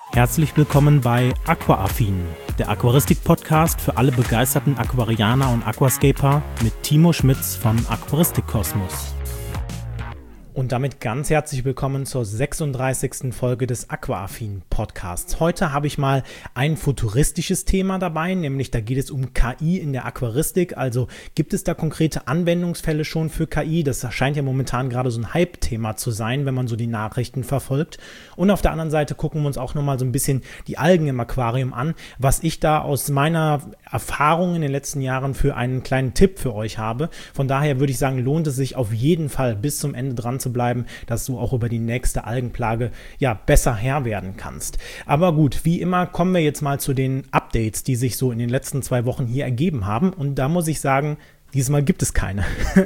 Herzlich willkommen bei Aquaaffin, der Aquaristik-Podcast für alle begeisterten Aquarianer und Aquascaper mit Timo Schmitz von Aquaristik Kosmos. Und damit ganz herzlich willkommen zur 36. Folge des Aquaaffin Podcasts. Heute habe ich mal ein futuristisches Thema dabei, nämlich da geht es um KI in der Aquaristik. Also gibt es da konkrete Anwendungsfälle schon für KI? Das scheint ja momentan gerade so ein Hype-Thema zu sein, wenn man so die Nachrichten verfolgt. Und auf der anderen Seite gucken wir uns auch nochmal so ein bisschen die Algen im Aquarium an, was ich da aus meiner Erfahrung in den letzten Jahren für einen kleinen Tipp für euch habe. Von daher würde ich sagen, lohnt es sich auf jeden Fall bis zum Ende dran zu bleiben, dass du auch über die nächste Algenplage besser Herr werden kannst. Aber gut, wie immer kommen wir jetzt mal zu den Updates, die sich so in den letzten 2 Wochen hier ergeben haben. Und da muss ich sagen, diesmal gibt es keine.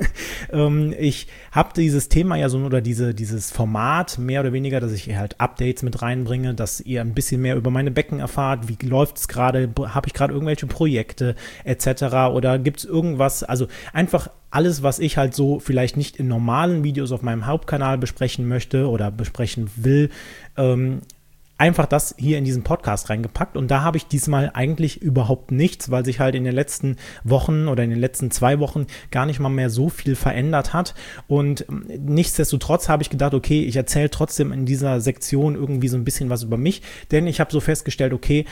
Ich habe dieses Thema ja so, oder dieses Format mehr oder weniger, dass ich halt Updates mit reinbringe, dass ihr ein bisschen mehr über meine Becken erfahrt, wie läuft es gerade, habe ich gerade irgendwelche Projekte etc. oder gibt es irgendwas, also einfach alles, was ich halt so vielleicht nicht in normalen Videos auf meinem Hauptkanal besprechen möchte oder besprechen will, einfach das hier in diesen Podcast reingepackt, und da habe ich diesmal eigentlich überhaupt nichts, weil sich halt in den letzten Wochen oder in den letzten 2 Wochen gar nicht mal mehr so viel verändert hat, und nichtsdestotrotz habe ich gedacht, okay, ich erzähle trotzdem in dieser Sektion irgendwie so ein bisschen was über mich, denn ich habe so festgestellt, okay,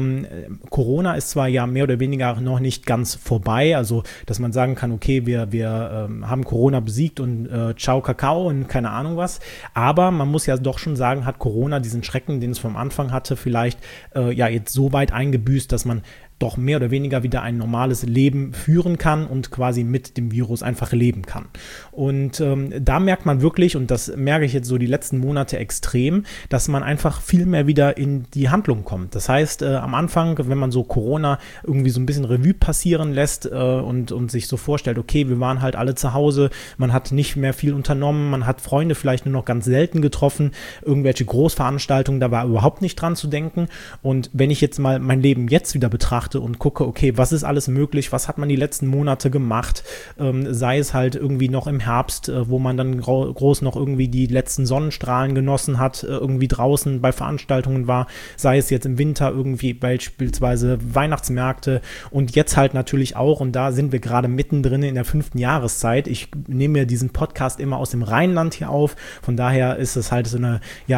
Corona ist zwar ja mehr oder weniger noch nicht ganz vorbei, also dass man sagen kann, okay, wir haben Corona besiegt und ciao Kakao und keine Ahnung was, aber man muss ja doch schon sagen, hat Corona diesen Schrecken, den es vom Anfang hatte, vielleicht jetzt so weit eingebüßt, dass man doch mehr oder weniger wieder ein normales Leben führen kann und quasi mit dem Virus einfach leben kann. Und da merkt man wirklich, und das merke ich jetzt so die letzten Monate extrem, dass man einfach viel mehr wieder in die Handlung kommt. Das heißt, am Anfang, wenn man so Corona irgendwie so ein bisschen Revue passieren lässt und sich so vorstellt, okay, wir waren halt alle zu Hause, man hat nicht mehr viel unternommen, man hat Freunde vielleicht nur noch ganz selten getroffen, irgendwelche Großveranstaltungen, da war überhaupt nicht dran zu denken. Und wenn ich jetzt mal mein Leben jetzt wieder betrachte und gucke, okay, was ist alles möglich, was hat man die letzten Monate gemacht, sei es halt irgendwie noch im Herbst, wo man dann groß noch irgendwie die letzten Sonnenstrahlen genossen hat, irgendwie draußen bei Veranstaltungen war, sei es jetzt im Winter irgendwie beispielsweise Weihnachtsmärkte, und jetzt halt natürlich auch, und da sind wir gerade mittendrin in der 5. Jahreszeit. Ich nehme mir diesen Podcast immer aus dem Rheinland hier auf, von daher ist es halt so eine,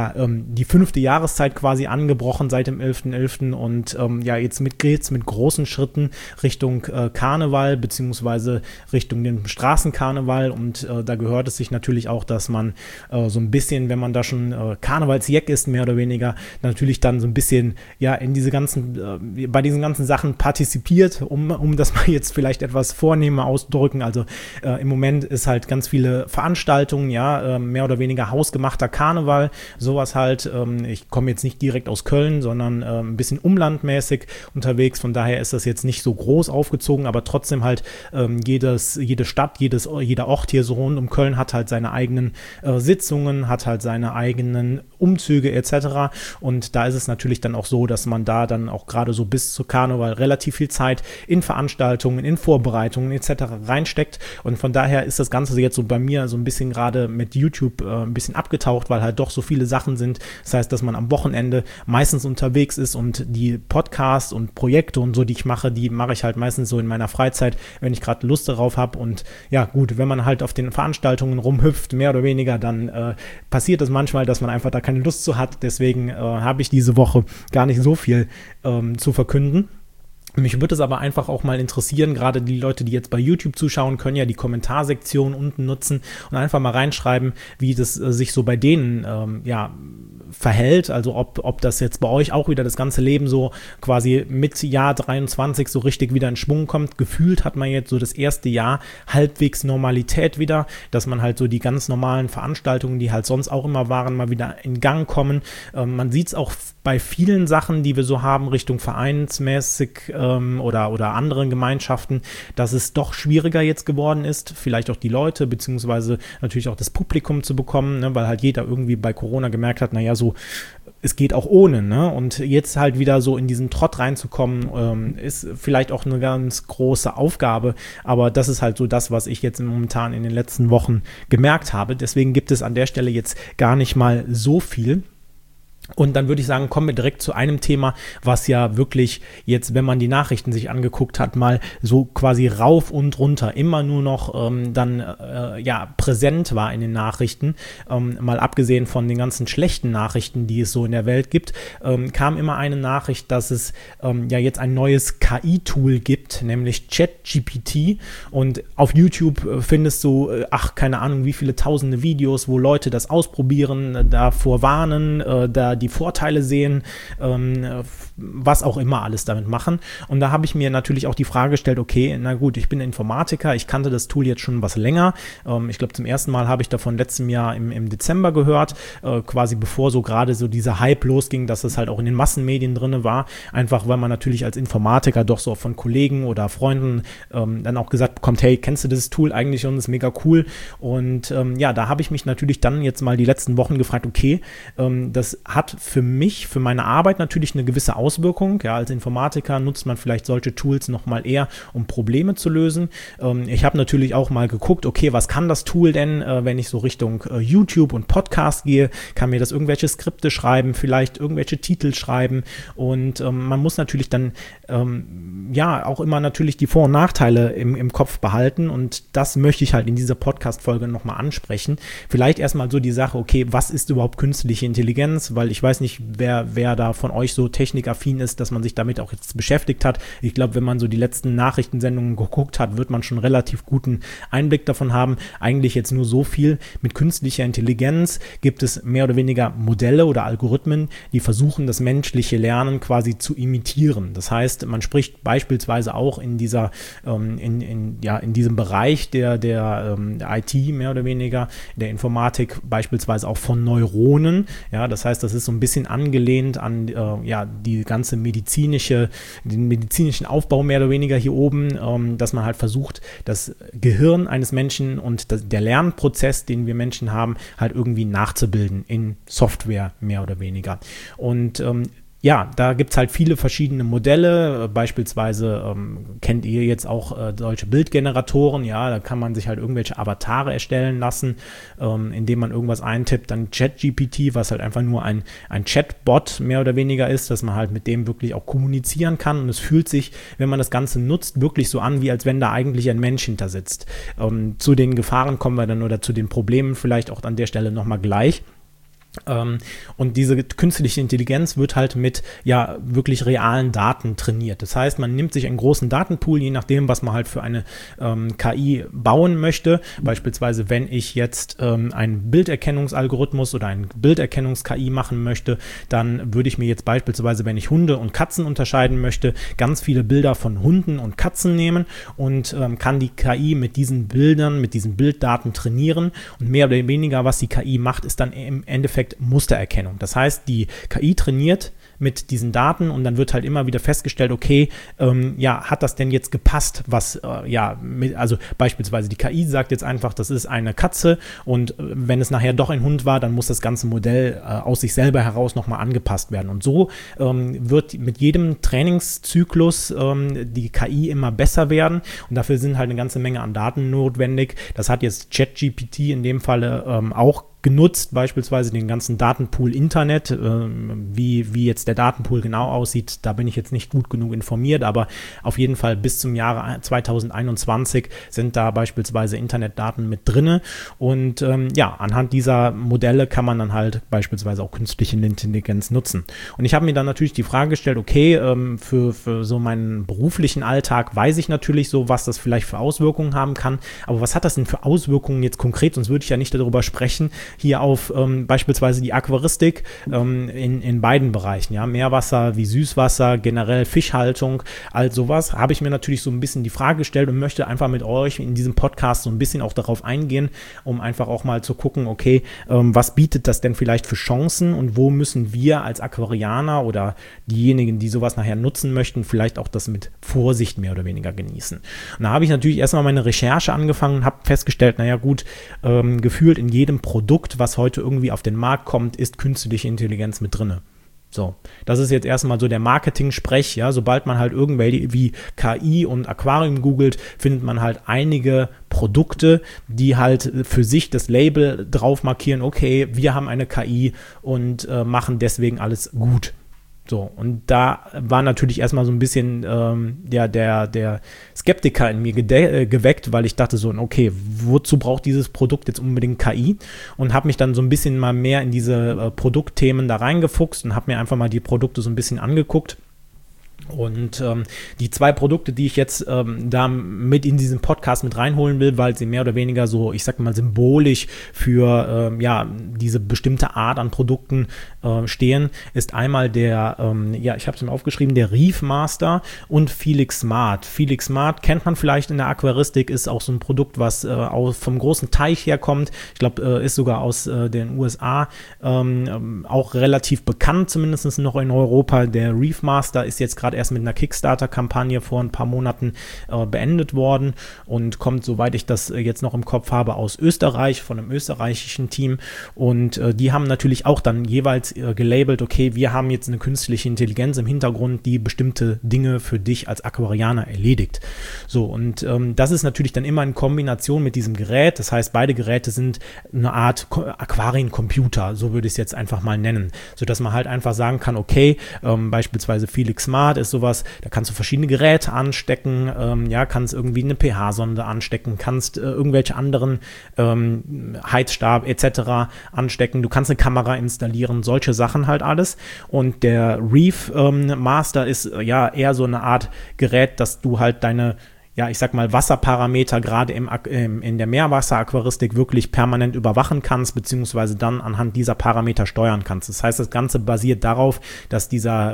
die 5. Jahreszeit quasi angebrochen seit dem 11.11. und jetzt mit großen Schritten Richtung Karneval beziehungsweise Richtung den Straßenkarneval, und da gehört es sich natürlich auch, dass man so ein bisschen, wenn man da schon Karnevalsjack ist, mehr oder weniger, natürlich dann so ein bisschen in diese ganzen, bei diesen ganzen Sachen partizipiert, um das mal jetzt vielleicht etwas vornehmer auszudrücken. Also im Moment ist halt ganz viele Veranstaltungen, mehr oder weniger hausgemachter Karneval, sowas halt. Ich komme jetzt nicht direkt aus Köln, sondern ein bisschen umlandmäßig unterwegs, von daher ist das jetzt nicht so groß aufgezogen, aber trotzdem halt jede Stadt, jeder Ort hier so rund um Köln hat halt seine eigenen Sitzungen, hat halt seine eigenen Umzüge etc. Und da ist es natürlich dann auch so, dass man da dann auch gerade so bis zu Karneval relativ viel Zeit in Veranstaltungen, in Vorbereitungen etc. reinsteckt, und von daher ist das Ganze jetzt so bei mir so ein bisschen gerade mit YouTube ein bisschen abgetaucht, weil halt doch so viele Sachen sind. Das heißt, dass man am Wochenende meistens unterwegs ist, und die Podcasts und Projekte und so, die mache ich halt meistens so in meiner Freizeit, wenn ich gerade Lust darauf habe. Und ja gut, wenn man halt auf den Veranstaltungen rumhüpft, mehr oder weniger, dann passiert es manchmal, dass man einfach da keine Lust zu hat. Deswegen habe ich diese Woche gar nicht so viel zu verkünden. Mich würde es aber einfach auch mal interessieren, gerade die Leute, die jetzt bei YouTube zuschauen, können ja die Kommentarsektion unten nutzen und einfach mal reinschreiben, wie das sich so bei denen verhält, also ob das jetzt bei euch auch wieder das ganze Leben so quasi mit Jahr 23 so richtig wieder in Schwung kommt. Gefühlt hat man jetzt so das erste Jahr halbwegs Normalität wieder, dass man halt so die ganz normalen Veranstaltungen, die halt sonst auch immer waren, mal wieder in Gang kommen. Man sieht es auch bei vielen Sachen, die wir so haben, Richtung vereinsmäßig oder anderen Gemeinschaften, dass es doch schwieriger jetzt geworden ist, vielleicht auch die Leute, beziehungsweise natürlich auch das Publikum zu bekommen, ne, weil halt jeder irgendwie bei Corona gemerkt hat, naja, so, es geht auch ohne, ne? Und jetzt halt wieder so in diesen Trott reinzukommen, ist vielleicht auch eine ganz große Aufgabe, aber das ist halt so das, was ich jetzt momentan in den letzten Wochen gemerkt habe. Deswegen gibt es an der Stelle jetzt gar nicht mal so viel. Und dann würde ich sagen, kommen wir direkt zu einem Thema, was ja wirklich jetzt, wenn man die Nachrichten sich angeguckt hat, mal so quasi rauf und runter immer nur noch präsent war in den Nachrichten. Mal abgesehen von den ganzen schlechten Nachrichten, die es so in der Welt gibt, kam immer eine Nachricht, dass es jetzt ein neues KI-Tool gibt, nämlich ChatGPT. Und auf YouTube findest du, keine Ahnung, wie viele tausende Videos, wo Leute das ausprobieren, davor warnen, da die Vorteile sehen, was auch immer alles damit machen. Und da habe ich mir natürlich auch die Frage gestellt, okay, na gut, ich bin Informatiker, ich kannte das Tool jetzt schon was länger. Ich glaube, zum ersten Mal habe ich davon letztem Jahr im Dezember gehört, quasi bevor so gerade so dieser Hype losging, dass es halt auch in den Massenmedien drin war. Einfach, weil man natürlich als Informatiker doch so von Kollegen oder Freunden dann auch gesagt bekommt, hey, kennst du dieses Tool eigentlich und ist mega cool. Und da habe ich mich natürlich dann jetzt mal die letzten Wochen gefragt, okay, das hat für mich, für meine Arbeit natürlich eine gewisse Auswirkung. Ja, als Informatiker nutzt man vielleicht solche Tools nochmal eher, um Probleme zu lösen. Ich habe natürlich auch mal geguckt, okay, was kann das Tool denn, wenn ich so Richtung YouTube und Podcast gehe, kann mir das irgendwelche Skripte schreiben, vielleicht irgendwelche Titel schreiben und man muss natürlich dann auch immer natürlich die Vor- und Nachteile im Kopf behalten und das möchte ich halt in dieser Podcast-Folge nochmal ansprechen. Vielleicht erstmal so die Sache, okay, was ist überhaupt künstliche Intelligenz, weil ich weiß nicht, wer da von euch so technikaffin ist, dass man sich damit auch jetzt beschäftigt hat. Ich glaube, wenn man so die letzten Nachrichtensendungen geguckt hat, wird man schon relativ guten Einblick davon haben. Eigentlich jetzt nur so viel. Mit künstlicher Intelligenz gibt es mehr oder weniger Modelle oder Algorithmen, die versuchen, das menschliche Lernen quasi zu imitieren. Das heißt, man spricht beispielsweise auch in dieser, in diesem Bereich der IT mehr oder weniger, der Informatik beispielsweise auch von Neuronen. Ja, das heißt, das ist so ein bisschen angelehnt an den medizinischen Aufbau mehr oder weniger hier oben, dass man halt versucht, das Gehirn eines Menschen und der Lernprozess, den wir Menschen haben, halt irgendwie nachzubilden in Software mehr oder weniger. Und da gibt es halt viele verschiedene Modelle, beispielsweise kennt ihr jetzt auch solche Bildgeneratoren, ja, da kann man sich halt irgendwelche Avatare erstellen lassen, indem man irgendwas eintippt, dann ChatGPT, was halt einfach nur ein Chatbot mehr oder weniger ist, dass man halt mit dem wirklich auch kommunizieren kann und es fühlt sich, wenn man das Ganze nutzt, wirklich so an, wie als wenn da eigentlich ein Mensch hinter sitzt. Zu den Gefahren kommen wir dann oder zu den Problemen vielleicht auch an der Stelle nochmal gleich. Und diese künstliche Intelligenz wird halt mit wirklich realen Daten trainiert. Das heißt, man nimmt sich einen großen Datenpool, je nachdem, was man halt für eine KI bauen möchte. Beispielsweise, wenn ich jetzt einen Bilderkennungsalgorithmus oder einen Bilderkennungs-KI machen möchte, dann würde ich mir jetzt beispielsweise, wenn ich Hunde und Katzen unterscheiden möchte, ganz viele Bilder von Hunden und Katzen nehmen und kann die KI mit diesen Bildern, mit diesen Bilddaten trainieren. Und mehr oder weniger, was die KI macht, ist dann im Endeffekt Mustererkennung. Das heißt, die KI trainiert mit diesen Daten und dann wird halt immer wieder festgestellt, okay, hat das denn jetzt gepasst, also beispielsweise die KI sagt jetzt einfach, das ist eine Katze und wenn es nachher doch ein Hund war, dann muss das ganze Modell aus sich selber heraus nochmal angepasst werden und so wird mit jedem Trainingszyklus die KI immer besser werden und dafür sind halt eine ganze Menge an Daten notwendig. Das hat jetzt ChatGPT in dem Falle auch genutzt, beispielsweise den ganzen Datenpool Internet, wie jetzt der Datenpool genau aussieht, da bin ich jetzt nicht gut genug informiert, aber auf jeden Fall bis zum Jahre 2021 sind da beispielsweise Internetdaten mit drinne und anhand dieser Modelle kann man dann halt beispielsweise auch künstliche Intelligenz nutzen. Und ich habe mir dann natürlich die Frage gestellt, okay, für so meinen beruflichen Alltag weiß ich natürlich so, was das vielleicht für Auswirkungen haben kann, aber was hat das denn für Auswirkungen jetzt konkret, sonst würde ich ja nicht darüber sprechen, hier auf beispielsweise die Aquaristik in beiden Bereichen, ja, Meerwasser wie Süßwasser, generell Fischhaltung, all sowas, habe ich mir natürlich so ein bisschen die Frage gestellt und möchte einfach mit euch in diesem Podcast so ein bisschen auch darauf eingehen, um einfach auch mal zu gucken, okay, was bietet das denn vielleicht für Chancen und wo müssen wir als Aquarianer oder diejenigen, die sowas nachher nutzen möchten, vielleicht auch das mit Vorsicht mehr oder weniger genießen. Und da habe ich natürlich erstmal meine Recherche angefangen und habe festgestellt, naja gut, gefühlt in jedem Produkt, was heute irgendwie auf den Markt kommt, ist künstliche Intelligenz mit drinne. So, das ist jetzt erstmal so der Marketing-Sprech, ja, sobald man halt irgendwelche wie KI und Aquarium googelt, findet man halt einige Produkte, die halt für sich das Label drauf markieren, okay, wir haben eine KI und machen deswegen alles gut. So, und da war natürlich erstmal so ein bisschen der Skeptiker in mir geweckt, weil ich dachte so, okay, wozu braucht dieses Produkt jetzt unbedingt KI? Und habe mich dann so ein bisschen mal mehr in diese Produktthemen da reingefuchst und habe mir einfach mal die Produkte so ein bisschen angeguckt. Und die 2 Produkte, die ich jetzt da mit in diesen Podcast mit reinholen will, weil sie mehr oder weniger so, ich sag mal, symbolisch für diese bestimmte Art an Produkten stehen, ist einmal der, ich habe es mir aufgeschrieben, der Reef Master und Felix Smart. Felix Smart kennt man vielleicht in der Aquaristik, ist auch so ein Produkt, was vom großen Teich herkommt. Ich glaube, ist sogar aus den USA auch relativ bekannt, zumindest noch in Europa. Der Reef Master ist jetzt gerade erst mit einer Kickstarter-Kampagne vor ein paar Monaten beendet worden und kommt, soweit ich das jetzt noch im Kopf habe, aus Österreich, von einem österreichischen Team. Und die haben natürlich auch dann jeweils gelabelt, okay, wir haben jetzt eine künstliche Intelligenz im Hintergrund, die bestimmte Dinge für dich als Aquarianer erledigt. So, und das ist natürlich dann immer in Kombination mit diesem Gerät. Das heißt, beide Geräte sind eine Art Aquariencomputer, so würde ich es jetzt einfach mal nennen, sodass man halt einfach sagen kann, okay, beispielsweise Felix Smart ist sowas, da kannst du verschiedene Geräte anstecken, kannst irgendwie eine pH-Sonde anstecken, kannst irgendwelche anderen Heizstab etc. anstecken, du kannst eine Kamera installieren, solche Sachen halt alles. Und der Reef Master ist eher so eine Art Gerät, dass du halt deine ich sag mal, Wasserparameter gerade in der Meerwasseraquaristik wirklich permanent überwachen kannst, beziehungsweise dann anhand dieser Parameter steuern kannst. Das heißt, das Ganze basiert darauf, dass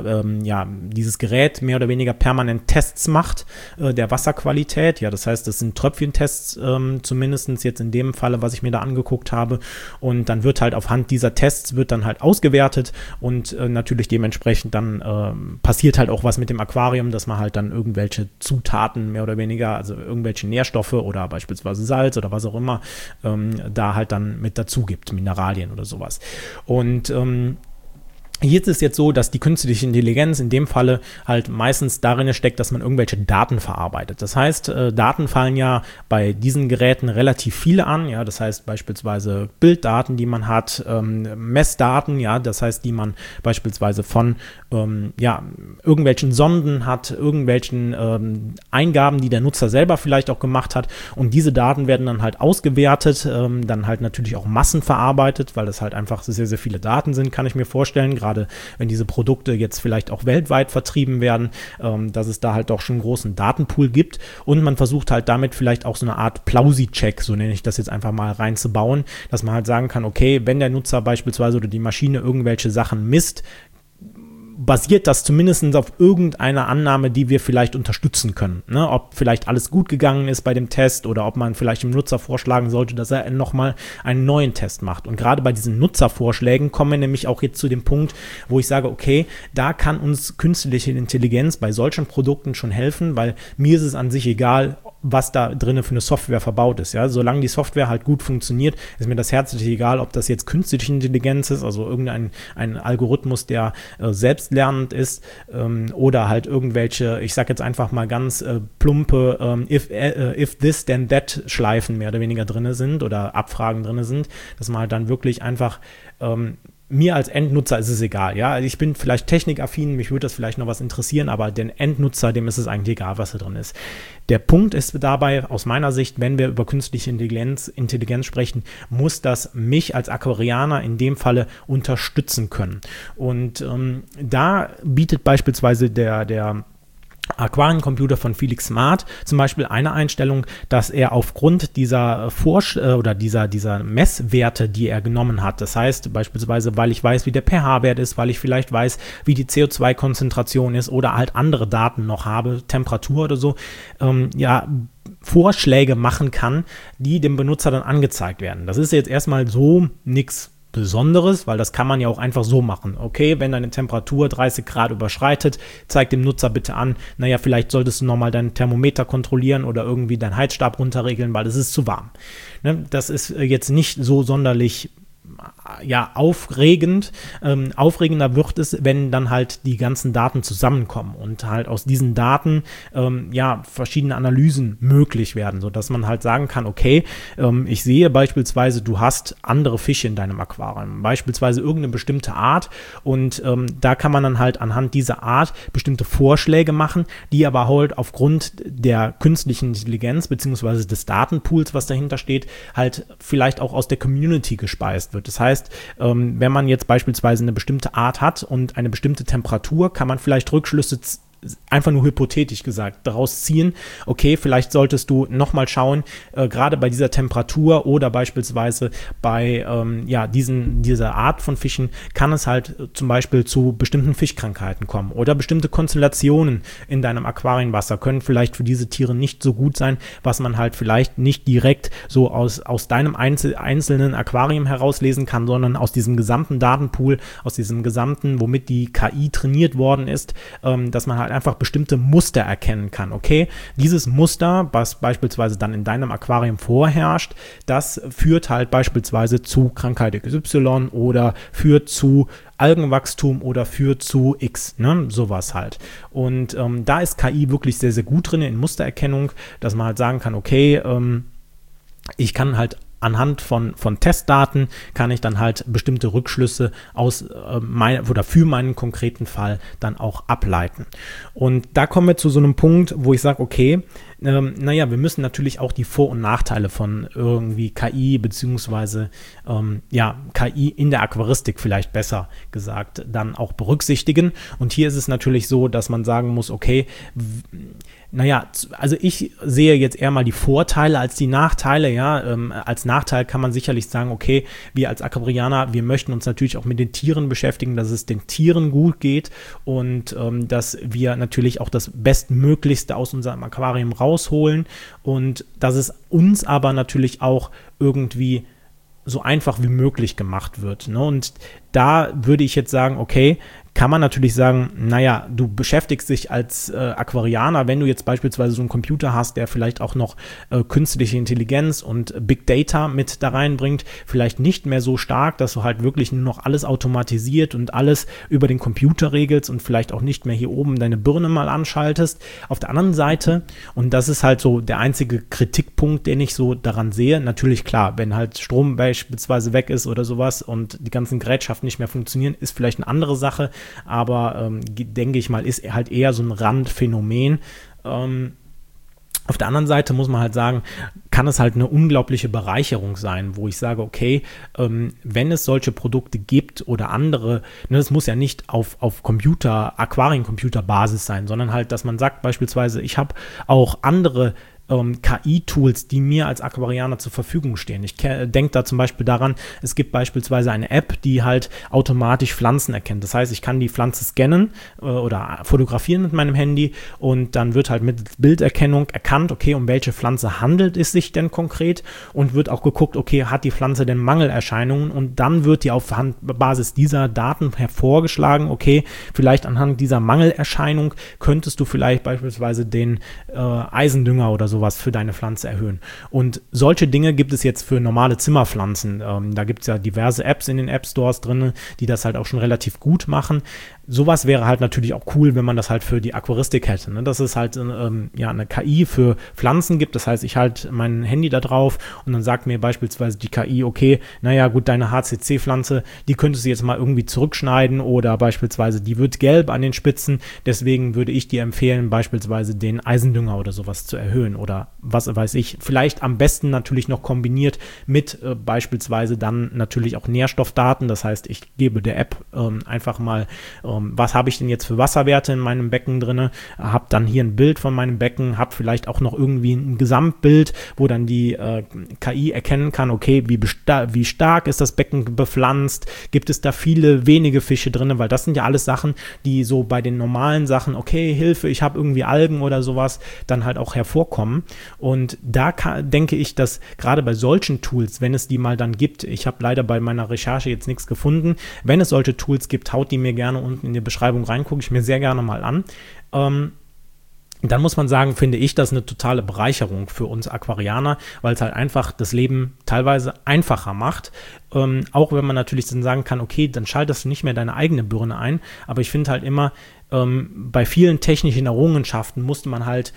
dieses Gerät mehr oder weniger permanent Tests macht der Wasserqualität. Ja, das heißt, das sind Tröpfchentests, zumindest jetzt in dem Falle, was ich mir da angeguckt habe. Und dann wird halt aufhand dieser Tests wird dann halt ausgewertet und natürlich dementsprechend dann passiert halt auch was mit dem Aquarium, dass man halt dann irgendwelche Zutaten mehr oder weniger, also irgendwelche Nährstoffe oder beispielsweise Salz oder was auch immer, da halt dann mit dazu gibt, Mineralien oder sowas. Und hier ist es jetzt so, dass die künstliche Intelligenz in dem Falle halt meistens darin steckt, dass man irgendwelche Daten verarbeitet. Das heißt, Daten fallen ja bei diesen Geräten relativ viele an. Ja, das heißt beispielsweise Bilddaten, die man hat, Messdaten, ja, das heißt, die man beispielsweise von irgendwelchen Sonden hat, irgendwelchen Eingaben, die der Nutzer selber vielleicht auch gemacht hat. Und diese Daten werden dann halt ausgewertet, dann halt natürlich auch massenverarbeitet, weil das halt einfach sehr, sehr viele Daten sind, kann ich mir vorstellen, gerade wenn diese Produkte jetzt vielleicht auch weltweit vertrieben werden, dass es da halt auch schon einen großen Datenpool gibt und man versucht halt damit vielleicht auch so eine Art Plausi-Check, so nenne ich das jetzt einfach mal, reinzubauen, dass man halt sagen kann, okay, wenn der Nutzer beispielsweise oder die Maschine irgendwelche Sachen misst, basiert das zumindest auf irgendeiner Annahme, die wir vielleicht unterstützen können. Ne? Ob vielleicht alles gut gegangen ist bei dem Test oder ob man vielleicht dem Nutzer vorschlagen sollte, dass er nochmal einen neuen Test macht. Und gerade bei diesen Nutzervorschlägen kommen wir nämlich auch jetzt zu dem Punkt, wo ich sage, okay, da kann uns künstliche Intelligenz bei solchen Produkten schon helfen, weil mir ist es an sich egal, was da drinnen für eine Software verbaut ist. Ja? Solange die Software halt gut funktioniert, ist mir das herzlich egal, ob das jetzt künstliche Intelligenz ist, also irgendein Algorithmus, der selbstlernend ist oder halt irgendwelche, ich sag jetzt einfach mal ganz plumpe if this then that Schleifen mehr oder weniger drin sind oder Abfragen drin sind, dass man halt dann wirklich einfach mir als Endnutzer ist es egal, ja, ich bin vielleicht technikaffin, mich würde das vielleicht noch was interessieren, aber den Endnutzer, dem ist es eigentlich egal, was da drin ist. Der Punkt ist dabei, aus meiner Sicht, wenn wir über künstliche Intelligenz sprechen, muss das mich als Aquarianer in dem Falle unterstützen können. Und da bietet beispielsweise der Aquariencomputer von Felix Smart zum Beispiel eine Einstellung, dass er aufgrund dieser dieser Messwerte, die er genommen hat, das heißt beispielsweise, weil ich weiß, wie der pH-Wert ist, weil ich vielleicht weiß, wie die CO2-Konzentration ist oder halt andere Daten noch habe, Temperatur oder so, Vorschläge machen kann, die dem Benutzer dann angezeigt werden. Das ist jetzt erstmal so nichts Besonderes, weil das kann man ja auch einfach so machen. Okay, wenn deine Temperatur 30 Grad überschreitet, zeig dem Nutzer bitte an, naja, vielleicht solltest du nochmal deinen Thermometer kontrollieren oder irgendwie deinen Heizstab runterregeln, weil es ist zu warm. Ne? Das ist jetzt nicht so sonderlich aufregender wird es, wenn dann halt die ganzen Daten zusammenkommen und halt aus diesen Daten verschiedene Analysen möglich werden, sodass man halt sagen kann, okay, ich sehe beispielsweise, du hast andere Fische in deinem Aquarium, beispielsweise irgendeine bestimmte Art, und da kann man dann halt anhand dieser Art bestimmte Vorschläge machen, die aber halt aufgrund der künstlichen Intelligenz bzw. des Datenpools, was dahinter steht, halt vielleicht auch aus der Community gespeist wird. Das heißt, wenn man jetzt beispielsweise eine bestimmte Art hat und eine bestimmte Temperatur, kann man vielleicht Rückschlüsse einfach nur hypothetisch gesagt daraus ziehen, okay, vielleicht solltest du nochmal schauen, gerade bei dieser Temperatur oder beispielsweise bei dieser Art von Fischen kann es halt zum Beispiel zu bestimmten Fischkrankheiten kommen oder bestimmte Konstellationen in deinem Aquarienwasser können vielleicht für diese Tiere nicht so gut sein, was man halt vielleicht nicht direkt so aus deinem einzelnen Aquarium herauslesen kann, sondern aus diesem gesamten Datenpool, aus diesem gesamten, womit die KI trainiert worden ist, dass man halt einfach bestimmte Muster erkennen kann. Okay, dieses Muster, was beispielsweise dann in deinem Aquarium vorherrscht, das führt halt beispielsweise zu Krankheit XY oder führt zu Algenwachstum oder führt zu X, ne? Sowas halt. Und da ist KI wirklich sehr, sehr gut drin in Mustererkennung, dass man halt sagen kann, okay, ich kann halt anhand von Testdaten kann ich dann halt bestimmte Rückschlüsse für meinen konkreten Fall dann auch ableiten. Und da kommen wir zu so einem Punkt, wo ich sage, okay, wir müssen natürlich auch die Vor- und Nachteile von irgendwie KI beziehungsweise KI in der Aquaristik vielleicht besser gesagt dann auch berücksichtigen. Und hier ist es natürlich so, dass man sagen muss, okay, also ich sehe jetzt eher mal die Vorteile als die Nachteile, als Nachteil kann man sicherlich sagen, okay, wir als Aquarianer, wir möchten uns natürlich auch mit den Tieren beschäftigen, dass es den Tieren gut geht und dass wir natürlich auch das Bestmöglichste aus unserem Aquarium rausholen und dass es uns aber natürlich auch irgendwie so einfach wie möglich gemacht wird, ne? Und da würde ich jetzt sagen, okay, kann man natürlich sagen, du beschäftigst dich als Aquarianer, wenn du jetzt beispielsweise so einen Computer hast, der vielleicht auch noch künstliche Intelligenz und Big Data mit da reinbringt, vielleicht nicht mehr so stark, dass du halt wirklich nur noch alles automatisiert und alles über den Computer regelst und vielleicht auch nicht mehr hier oben deine Birne mal anschaltest. Auf der anderen Seite, und das ist halt so der einzige Kritikpunkt, den ich so daran sehe, natürlich klar, wenn halt Strom beispielsweise weg ist oder sowas und die ganzen Gerätschaften nicht mehr funktionieren, ist vielleicht eine andere Sache, aber denke ich mal, ist halt eher so ein Randphänomen. Auf der anderen Seite muss man halt sagen, kann es halt eine unglaubliche Bereicherung sein, wo ich sage, okay, wenn es solche Produkte gibt oder andere, das muss ja nicht auf Aquariencomputer-Basis sein, sondern halt, dass man sagt beispielsweise, ich habe auch andere KI-Tools, die mir als Aquarianer zur Verfügung stehen. Ich denke da zum Beispiel daran, es gibt beispielsweise eine App, die halt automatisch Pflanzen erkennt. Das heißt, ich kann die Pflanze scannen oder fotografieren mit meinem Handy und dann wird halt mit Bilderkennung erkannt, okay, um welche Pflanze handelt es sich denn konkret und wird auch geguckt, okay, hat die Pflanze denn Mangelerscheinungen und dann wird die auf Basis dieser Daten hervorgeschlagen, okay, vielleicht anhand dieser Mangelerscheinung könntest du vielleicht beispielsweise den Eisendünger oder sowas für deine Pflanze erhöhen. Und solche Dinge gibt es jetzt für normale Zimmerpflanzen. Da gibt es ja diverse Apps in den App Stores drin, die das halt auch schon relativ gut machen. Sowas wäre halt natürlich auch cool, wenn man das halt für die Aquaristik hätte, ne? Dass es halt eine KI für Pflanzen gibt. Das heißt, ich halte mein Handy da drauf und dann sagt mir beispielsweise die KI, okay, gut, deine HCC-Pflanze, die könntest du jetzt mal irgendwie zurückschneiden oder beispielsweise die wird gelb an den Spitzen. Deswegen würde ich dir empfehlen, beispielsweise den Eisendünger oder sowas zu erhöhen oder was weiß ich. Vielleicht am besten natürlich noch kombiniert mit beispielsweise dann natürlich auch Nährstoffdaten. Das heißt, ich gebe der App einfach mal was habe ich denn jetzt für Wasserwerte in meinem Becken drin, habe dann hier ein Bild von meinem Becken, habe vielleicht auch noch irgendwie ein Gesamtbild, wo dann die KI erkennen kann, okay, wie stark ist das Becken bepflanzt, gibt es da viele, wenige Fische drin, weil das sind ja alles Sachen, die so bei den normalen Sachen, okay, Hilfe, ich habe irgendwie Algen oder sowas, dann halt auch hervorkommen. Und da denke ich, dass gerade bei solchen Tools, wenn es die mal dann gibt, ich habe leider bei meiner Recherche jetzt nichts gefunden, wenn es solche Tools gibt, haut die mir gerne unten in die Beschreibung rein, gucke ich mir sehr gerne mal an. Und dann muss man sagen, finde ich das eine totale Bereicherung für uns Aquarianer, weil es halt einfach das Leben teilweise einfacher macht. Auch wenn man natürlich dann sagen kann, okay, dann schaltest du nicht mehr deine eigene Birne ein. Aber ich finde halt immer, bei vielen technischen Errungenschaften musste man halt,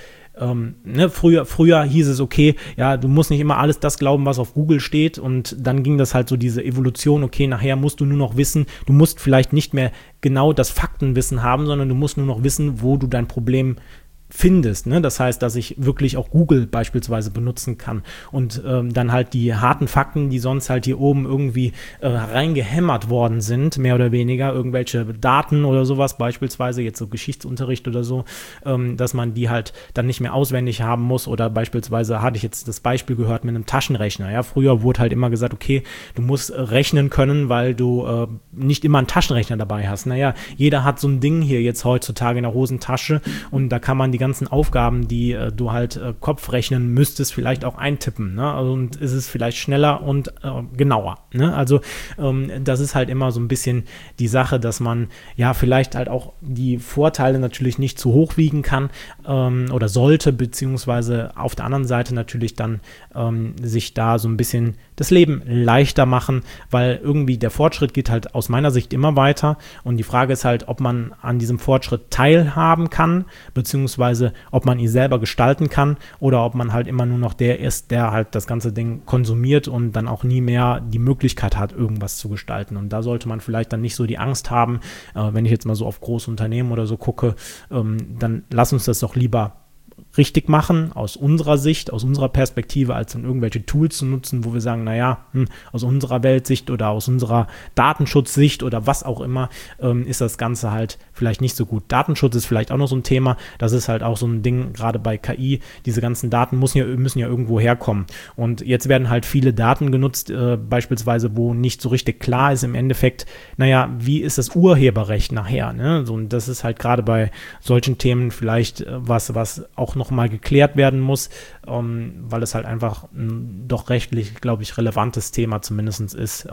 früher hieß es, okay, ja, du musst nicht immer alles das glauben, was auf Google steht, und dann ging das halt so diese Evolution, okay, nachher musst du nur noch wissen, du musst vielleicht nicht mehr genau das Faktenwissen haben, sondern du musst nur noch wissen, wo du dein Problem findest, ne? Das heißt, dass ich wirklich auch Google beispielsweise benutzen kann und dann halt die harten Fakten, die sonst halt hier oben irgendwie reingehämmert worden sind, mehr oder weniger, irgendwelche Daten oder sowas, beispielsweise jetzt so Geschichtsunterricht oder so, dass man die halt dann nicht mehr auswendig haben muss, oder beispielsweise hatte ich jetzt das Beispiel gehört mit einem Taschenrechner, ja, früher wurde halt immer gesagt, okay, du musst rechnen können, weil du nicht immer einen Taschenrechner dabei hast. Naja, jeder hat so ein Ding hier jetzt heutzutage in der Hosentasche, und da kann man die ganzen Aufgaben, die du halt Kopf rechnen müsstest, vielleicht auch eintippen, ne? Und ist es vielleicht schneller und genauer, ne? Also das ist halt immer so ein bisschen die Sache, dass man ja vielleicht halt auch die Vorteile natürlich nicht zu hoch wiegen kann oder sollte, beziehungsweise auf der anderen Seite natürlich dann sich da so ein bisschen das Leben leichter machen, weil irgendwie der Fortschritt geht halt aus meiner Sicht immer weiter, und die Frage ist halt, ob man an diesem Fortschritt teilhaben kann, beziehungsweise ob man ihn selber gestalten kann, oder ob man halt immer nur noch der ist, der halt das ganze Ding konsumiert und dann auch nie mehr die Möglichkeit hat, irgendwas zu gestalten. Und da sollte man vielleicht dann nicht so die Angst haben, wenn ich jetzt mal so auf große Unternehmen oder so gucke, dann lass uns das doch lieber richtig machen, aus unserer Sicht, aus unserer Perspektive, als dann irgendwelche Tools zu nutzen, wo wir sagen, naja, aus unserer Weltsicht oder aus unserer Datenschutzsicht oder was auch immer, ist das Ganze halt vielleicht nicht so gut. Datenschutz ist vielleicht auch noch so ein Thema, das ist halt auch so ein Ding, gerade bei KI, diese ganzen Daten müssen ja irgendwo herkommen. Und jetzt werden halt viele Daten genutzt, beispielsweise, wo nicht so richtig klar ist im Endeffekt, naja, wie ist das Urheberrecht nachher, ne? So, und das ist halt gerade bei solchen Themen vielleicht was auch noch mal geklärt werden muss, weil es halt einfach doch rechtlich, glaube ich, relevantes Thema zumindest ist.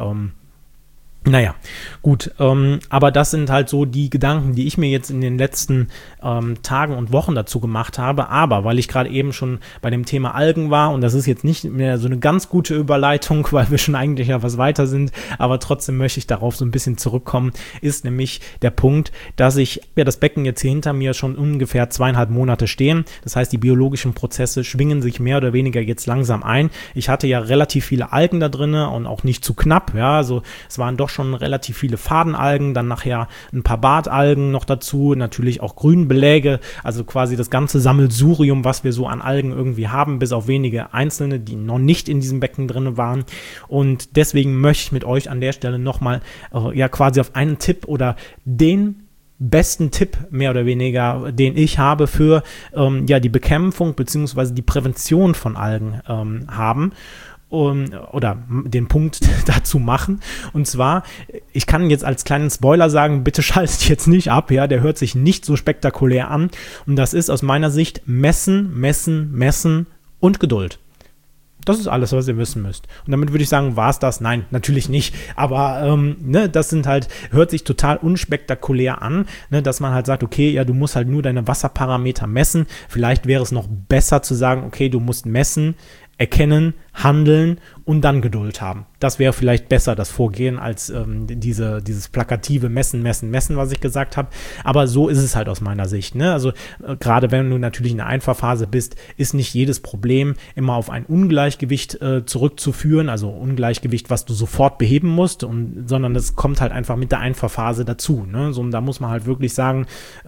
Naja, gut, aber das sind halt so die Gedanken, die ich mir jetzt in den letzten Tagen und Wochen dazu gemacht habe, aber weil ich gerade eben schon bei dem Thema Algen war, und das ist jetzt nicht mehr so eine ganz gute Überleitung, weil wir schon eigentlich ja was weiter sind, aber trotzdem möchte ich darauf so ein bisschen zurückkommen, ist nämlich der Punkt, dass ich ja das Becken jetzt hier hinter mir schon ungefähr 2,5 Monate stehen, das heißt, die biologischen Prozesse schwingen sich mehr oder weniger jetzt langsam ein. Ich hatte ja relativ viele Algen da drin und auch nicht zu knapp, ja, also es waren doch schon relativ viele Fadenalgen, dann nachher ein paar Bartalgen noch dazu, natürlich auch Grünbeläge, also quasi das ganze Sammelsurium, was wir so an Algen irgendwie haben, bis auf wenige einzelne, die noch nicht in diesem Becken drin waren. Und deswegen möchte ich mit euch an der Stelle nochmal quasi auf einen Tipp oder den besten Tipp, mehr oder weniger, den ich habe für die Bekämpfung bzw. die Prävention von Algen haben. Oder den Punkt dazu machen. Und zwar, ich kann jetzt als kleinen Spoiler sagen, bitte schaltet jetzt nicht ab, ja, der hört sich nicht so spektakulär an. Und das ist aus meiner Sicht Messen, Messen, Messen und Geduld. Das ist alles, was ihr wissen müsst. Und damit würde ich sagen, war es das? Nein, natürlich nicht. Aber das sind halt, hört sich total unspektakulär an, ne, dass man halt sagt, okay, ja, du musst halt nur deine Wasserparameter messen. Vielleicht wäre es noch besser zu sagen, okay, du musst messen, erkennen, handeln und dann Geduld haben. Das wäre vielleicht besser, das Vorgehen, als dieses plakative Messen, was ich gesagt habe. Aber so ist es halt aus meiner Sicht, ne? Also gerade wenn du natürlich in der Einfahrphase bist, ist nicht jedes Problem immer auf ein Ungleichgewicht zurückzuführen, also Ungleichgewicht, was du sofort beheben musst, sondern das kommt halt einfach mit der Einfahrphase dazu, ne? So, und da muss man halt wirklich sagen,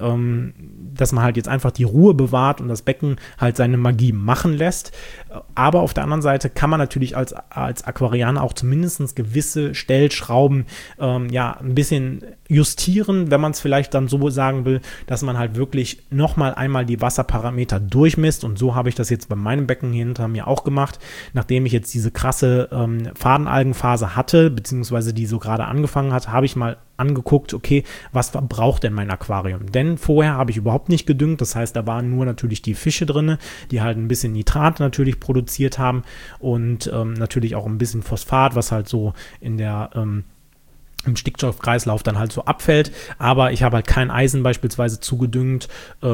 dass man halt jetzt einfach die Ruhe bewahrt und das Becken halt seine Magie machen lässt. Aber auf der anderen Seite kann man natürlich als Aquarianer auch zumindest gewisse Stellschrauben ein bisschen justieren, wenn man es vielleicht dann so sagen will, dass man halt wirklich nochmal einmal die Wasserparameter durchmisst, und so habe ich das jetzt bei meinem Becken hier hinter mir auch gemacht, nachdem ich jetzt diese krasse Fadenalgenphase hatte, beziehungsweise die so gerade angefangen hat, habe ich mal angeguckt, okay, was braucht denn mein Aquarium? Denn vorher habe ich überhaupt nicht gedüngt, das heißt, da waren nur natürlich die Fische drin, die halt ein bisschen Nitrat natürlich produziert haben und natürlich auch ein bisschen Phosphat, was halt so in der im Stickstoffkreislauf dann halt so abfällt, aber ich habe halt kein Eisen beispielsweise zugedüngt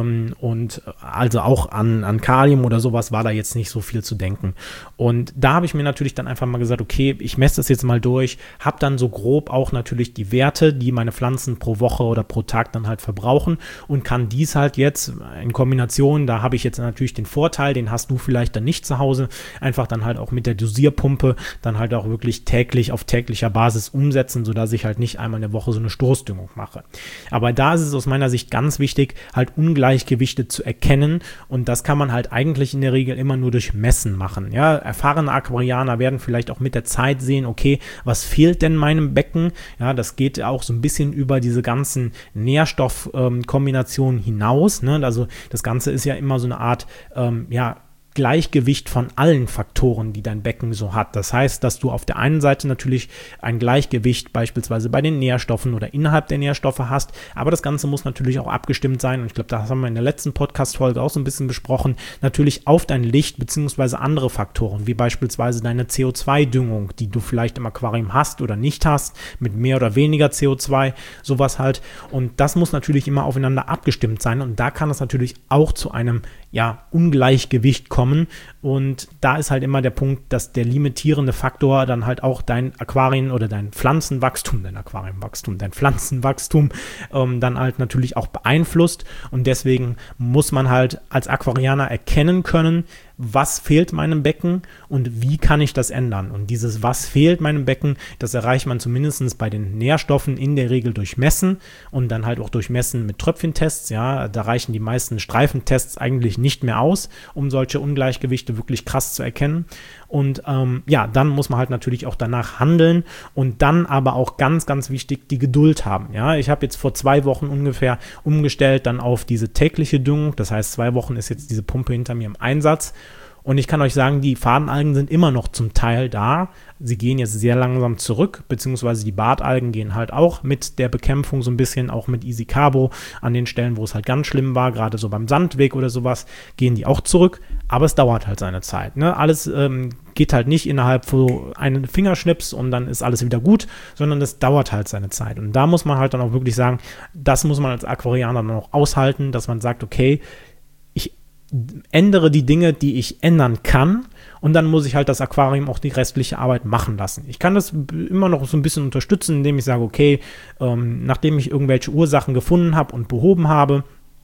und also auch an Kalium oder sowas war da jetzt nicht so viel zu denken. Und da habe ich mir natürlich dann einfach mal gesagt, okay, ich messe das jetzt mal durch, habe dann so grob auch natürlich die Werte, die meine Pflanzen pro Woche oder pro Tag dann halt verbrauchen und kann dies halt jetzt in Kombination, da habe ich jetzt natürlich den Vorteil, den hast du vielleicht dann nicht zu Hause, einfach dann halt auch mit der Dosierpumpe dann halt auch wirklich täglich auf täglicher Basis umsetzen, sodass ich halt nicht einmal in der Woche so eine Stoßdüngung mache. Aber da ist es aus meiner Sicht ganz wichtig, halt Ungleichgewichte zu erkennen und das kann man halt eigentlich in der Regel immer nur durch Messen machen. Ja, erfahrene Aquarianer werden vielleicht auch mit der Zeit sehen, okay, was fehlt denn meinem Becken? Ja, das geht auch so ein bisschen über diese ganzen Nährstoffkombinationen hinaus, ne? Also das Ganze ist ja immer so eine Art, Gleichgewicht von allen Faktoren, die dein Becken so hat. Das heißt, dass du auf der einen Seite natürlich ein Gleichgewicht beispielsweise bei den Nährstoffen oder innerhalb der Nährstoffe hast, aber das Ganze muss natürlich auch abgestimmt sein und ich glaube, das haben wir in der letzten Podcast-Folge auch so ein bisschen besprochen, natürlich auf dein Licht bzw. andere Faktoren, wie beispielsweise deine CO2-Düngung, die du vielleicht im Aquarium hast oder nicht hast, mit mehr oder weniger CO2, sowas halt und das muss natürlich immer aufeinander abgestimmt sein und da kann es natürlich auch zu einem Ungleichgewicht kommen und da ist halt immer der Punkt, dass der limitierende Faktor dann halt auch dein Aquarien oder dein Pflanzenwachstum, dein Pflanzenwachstum dann halt natürlich auch beeinflusst und deswegen muss man halt als Aquarianer erkennen können, was fehlt meinem Becken und wie kann ich das ändern? Und dieses was fehlt meinem Becken, das erreicht man zumindest bei den Nährstoffen in der Regel durch Messen und dann halt auch durch Messen mit Tröpfchentests. Ja, da reichen die meisten Streifentests eigentlich nicht mehr aus, um solche Ungleichgewichte wirklich krass zu erkennen. Und dann muss man halt natürlich auch danach handeln und dann aber auch ganz, ganz wichtig die Geduld haben. Ja, ich habe jetzt vor 2 Wochen ungefähr umgestellt dann auf diese tägliche Düngung. Das heißt, 2 Wochen ist jetzt diese Pumpe hinter mir im Einsatz. Und ich kann euch sagen, die Fadenalgen sind immer noch zum Teil da. Sie gehen jetzt sehr langsam zurück, beziehungsweise die Bartalgen gehen halt auch mit der Bekämpfung so ein bisschen, auch mit Easy Carbo an den Stellen, wo es halt ganz schlimm war, gerade so beim Sandweg oder sowas, gehen die auch zurück. Aber es dauert halt seine Zeit. Ne? Alles geht halt nicht innerhalb von einem Fingerschnips und dann ist alles wieder gut, sondern es dauert halt seine Zeit. Und da muss man halt dann auch wirklich sagen, das muss man als Aquarianer dann auch aushalten, dass man sagt, okay, ich ändere die Dinge, die ich ändern kann und dann muss ich halt das Aquarium auch die restliche Arbeit machen lassen. Ich kann das immer noch so ein bisschen unterstützen, indem ich sage, okay, nachdem ich irgendwelche Ursachen gefunden habe und behoben habe,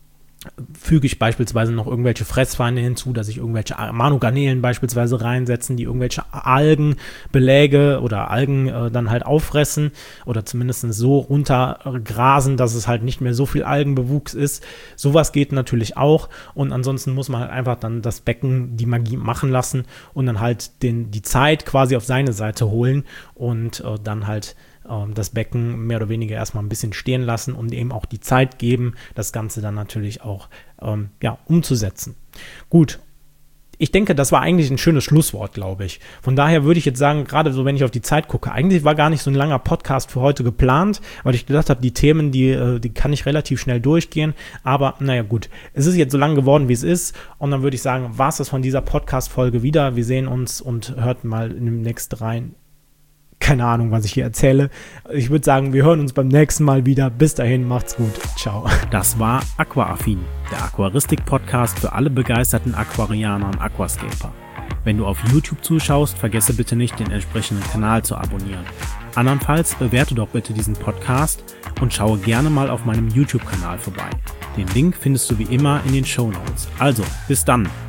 füge ich beispielsweise noch irgendwelche Fressfeinde hinzu, dass ich irgendwelche Amanogarnelen beispielsweise reinsetzen, die irgendwelche Algenbeläge oder Algen dann halt auffressen oder zumindest so runtergrasen, dass es halt nicht mehr so viel Algenbewuchs ist. Sowas geht natürlich auch und ansonsten muss man halt einfach dann das Becken die Magie machen lassen und dann halt die Zeit quasi auf seine Seite holen und dann halt das Becken mehr oder weniger erstmal ein bisschen stehen lassen und eben auch die Zeit geben, das Ganze dann natürlich auch umzusetzen. Gut, ich denke, das war eigentlich ein schönes Schlusswort, glaube ich. Von daher würde ich jetzt sagen, gerade so, wenn ich auf die Zeit gucke, eigentlich war gar nicht so ein langer Podcast für heute geplant, weil ich gedacht habe, die Themen, die kann ich relativ schnell durchgehen, aber naja gut, es ist jetzt so lang geworden, wie es ist und dann würde ich sagen, war es das von dieser Podcast-Folge wieder. Wir sehen uns und hört mal in dem nächsten rein. Keine Ahnung, was ich hier erzähle. Ich würde sagen, wir hören uns beim nächsten Mal wieder. Bis dahin, macht's gut. Ciao. Das war Aquaaffin, der Aquaristik-Podcast für alle begeisterten Aquarianer und Aquascaper. Wenn du auf YouTube zuschaust, vergesse bitte nicht, den entsprechenden Kanal zu abonnieren. Andernfalls bewerte doch bitte diesen Podcast und schaue gerne mal auf meinem YouTube-Kanal vorbei. Den Link findest du wie immer in den Shownotes. Also, bis dann!